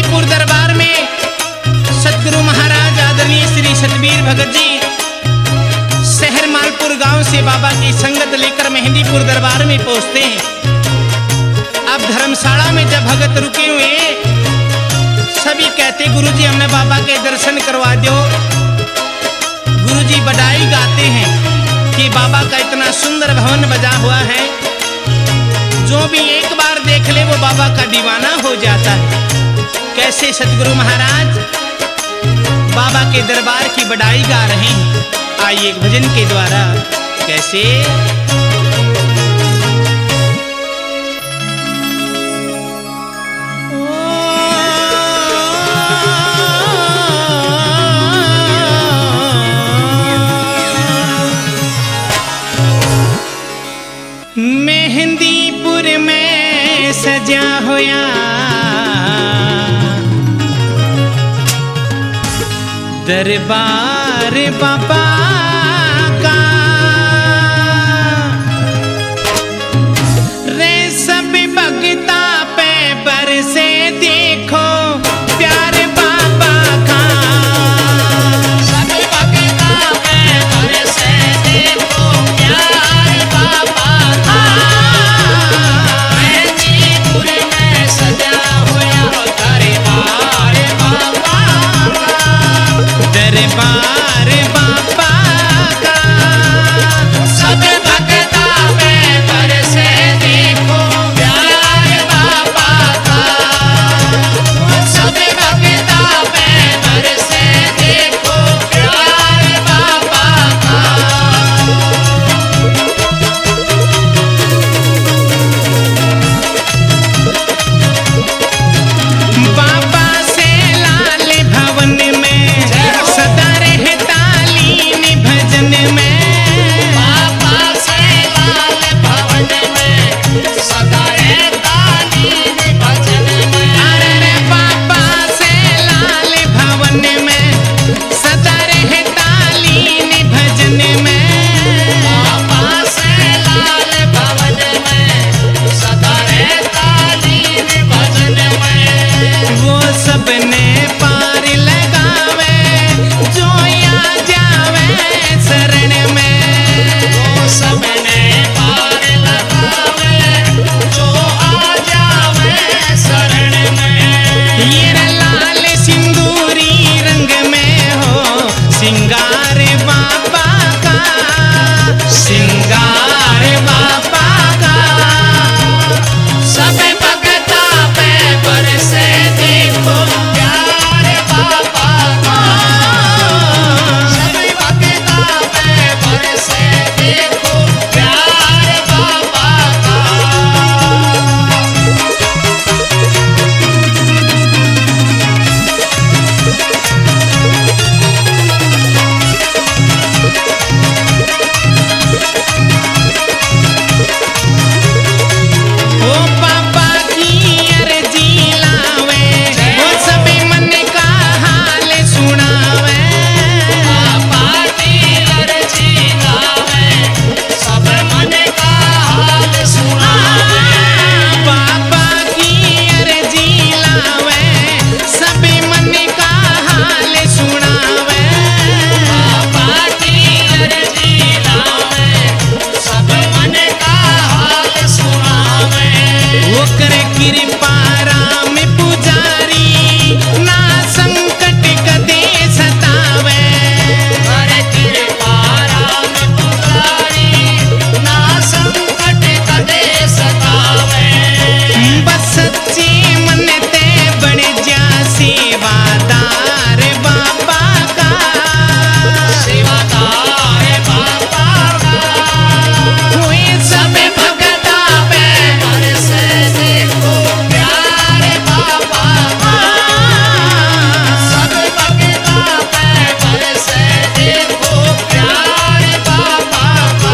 मेहंदीपुर दरबार में सतगुरु महाराज आदरणीय श्री सतबीर भगत जी शहर मालपुर गांव से बाबा की संगत लेकर मेहंदीपुर दरबार में पहुंचते हैं। अब धर्मशाला में जब भगत रुके हुए सभी कहते गुरुजी हमने बाबा के दर्शन करवा दो। गुरुजी बधाई गाते हैं कि बाबा का इतना सुंदर भवन बजा हुआ है, जो भी एक बार देख ले वो बाबा का दीवाना हो जाता है। कैसे सतगुरु महाराज बाबा के दरबार की बड़ाई गा रहे हैं। आइए एक भजन के द्वारा कैसे मेहंदीपुर में सजा होया दरबार बाबा का, रे सब भगता पे बरसे देखो प्यार बाबा का। सब भगता पे बरसे देखो प्यार बाबा का। मेहंदीपुर में सजा होया दरबार बाबा का, दरबार बाबा का। सब भगता पे बरसे देखो प्यार बाबा का। सब भगता पे बरसे देखो प्यार बाबा का। बाबा से लाल भवन में सदा रहता लीन भजन में। बाबा से लाल भवन में सदा रहता लीन भजन में। अरे बाबा से लाल भवन में सदा रहता लीन भजन में। बाबा से लाल भवन में सदा रहता लीन भजन में। वो सबने पार लगावे जो आ जावे शरण में। वो सबने पार लगावे जो आ जावे शरण में। ये लाल सिंदूरी रंग में हो सिंगार बाबा का, सिंगार बाबा का। सब भगता पे बरसे देखो प्यार बाबा का। सब भगता पे बरसे देखो प्यार बाबा का। ओ बाबा की अर्जी लावे वो सभी मन का हाल सुनावे। बाबा की अर्जी लावे सब मन का हाल सुनावे। बाबा की अर्जी लावे सभी मन का हाल सुनावे। बाबा की अर्जी लावे सब मन का हाल सुनावे। वो करे कृपा राम पुजारी ना संकट कदे सतावे। करे कृपा राम पुजारी ना संकट कदे सतावे। बस सच्चे मन ते बन जा सेवादार बाबा का, सेवादार बाबा का। हुए सब भगता पे बरसे देखो प्यार बाबा का। सब भगता पे बरसे देखो प्यार बाबा का।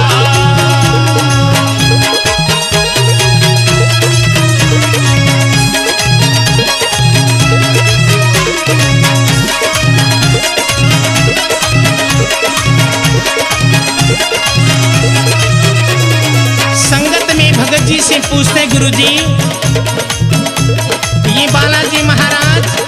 संगत में भगत जी से पूछते गुरुजी ये बालाजी महाराज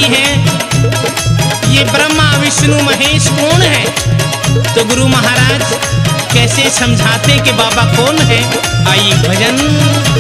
हैं ये ब्रह्मा विष्णु महेश कौन है? तो गुरु महाराज कैसे समझाते कि बाबा कौन है? आइए भजन